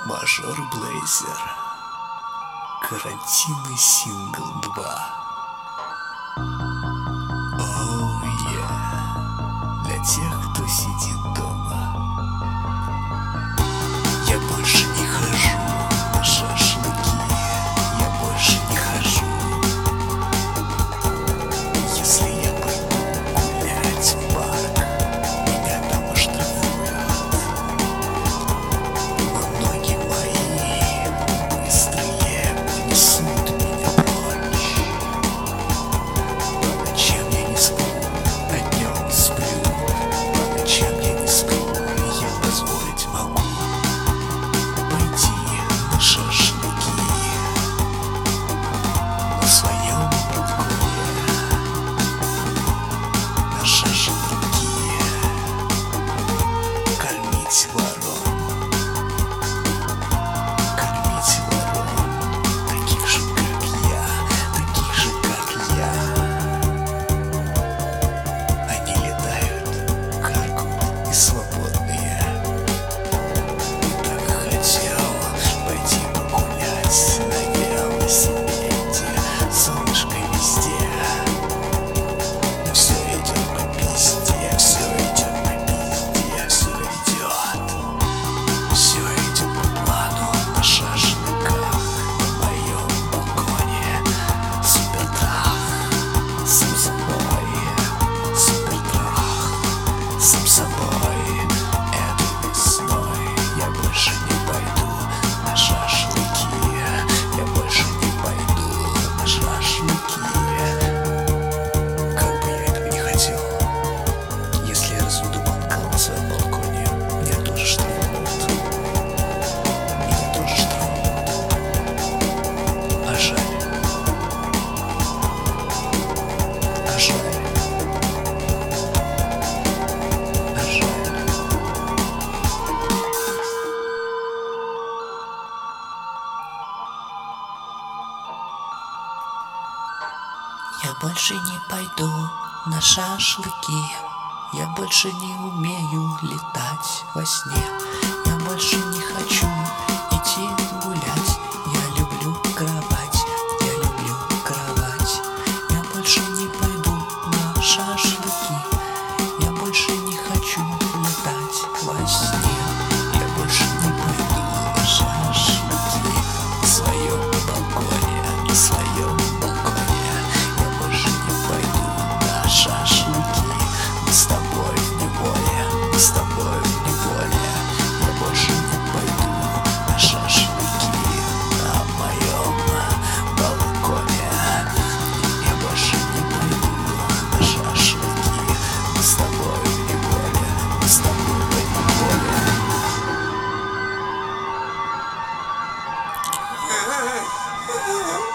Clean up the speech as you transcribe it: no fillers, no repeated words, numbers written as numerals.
Мажор Блейзер. Карантинный сингл 2. Оу, для тех, кто сидит дома. Я больше не хожу на шашлыки. Я больше не хожу. Если я пойду гулять в парк, меня там оштрафуют. Но ноги мои быстрые понесут меня прочь. По ночам я не сплю, а днем сплю. По ночам я не сплю, я позволить могу пойти на шашлыки на своем балконе. На шашлыки кормить ворон. Кормить ворон, таких же, как я, таких же, как я. Они летают, каркают и свободные. Так хотел пойти погулять на велосипеде. Солнышко везде, но все идет по пизде, все идет по пизде, все идет. Все идет по плану на шашлыках на моем балконе. Супертрах, сам собой, супертрах, сам собой. Этой весной я больше не пойду на шашлыки. Я больше не пойду на шашлыки. Как бы я этого не хотел, если я разведу мангал на своем балконе, меня тоже штрафуют. Меня тоже штрафуют. А жаль. А жаль. А жаль. Я больше не пойду на шашлыки. Я больше не умею летать во сне. Я больше не хочу идти гулять. Я люблю кровать, я люблю кровать. Я больше не пойду на шашлыки. Я больше не хочу летать во сне. Я больше не пойду на шашлыки на своем балконе, на своем балконе. Я больше не пойду на шашлыки. Мы с тобой в неволе, мы с тобой в неволе. Я больше не пойду на шашлыки на моем балконе. Я больше не пойду на шашлыки. Мы с тобой в неволе, мы с тобой в неволе.